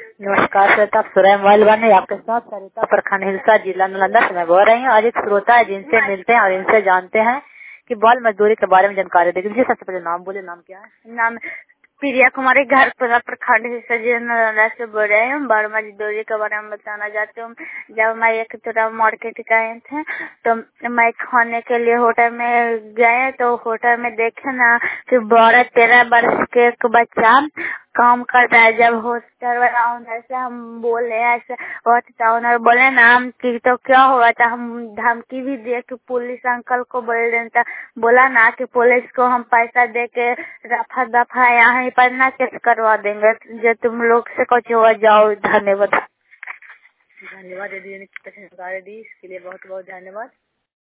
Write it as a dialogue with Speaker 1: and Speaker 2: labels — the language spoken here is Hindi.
Speaker 1: नमस्कार श्रोता, सुरय मोबाइल वन है आपके साथ सरिता, प्रखंड हिलसा, जिला नालंदा से मैं बोल रही हूँ। आज एक श्रोता है जिनसे मिलते हैं और इनसे जानते हैं कि बाल मजदूरी के बारे में जानकारी देगी। मुझे सबसे पहले नाम बोले, नाम क्या है?
Speaker 2: नाम प्रिया कुमारी, घर प्रखंड हिस्सा जिला नालंदा से बोल रहे हैं। बाल मजदूरी के बारे में बताना चाहती हूँ। जब मैं एक तरह मार्केट गए थे तो मैं खाने के लिए होटल में गए तो होटल में देखे ना कि 12-13 वर्ष के एक बच्चा काम करता है। जब होटल वाला ओनर से हम बोले ऐसे ओनर बोले ना कि तो क्या हुआ था, हम धमकी भी दे कि पुलिस अंकल को बोल देता, बोला ना कि पुलिस को हम पैसा दे के रफा दफा यहाँ पर ना केस करवा देंगे, जो तुम लोग से कुछ हो जाओ। धन्यवाद।
Speaker 1: धन्यवाद दीदी ने जानकारी दी, इसके लिए बहुत बहुत धन्यवाद।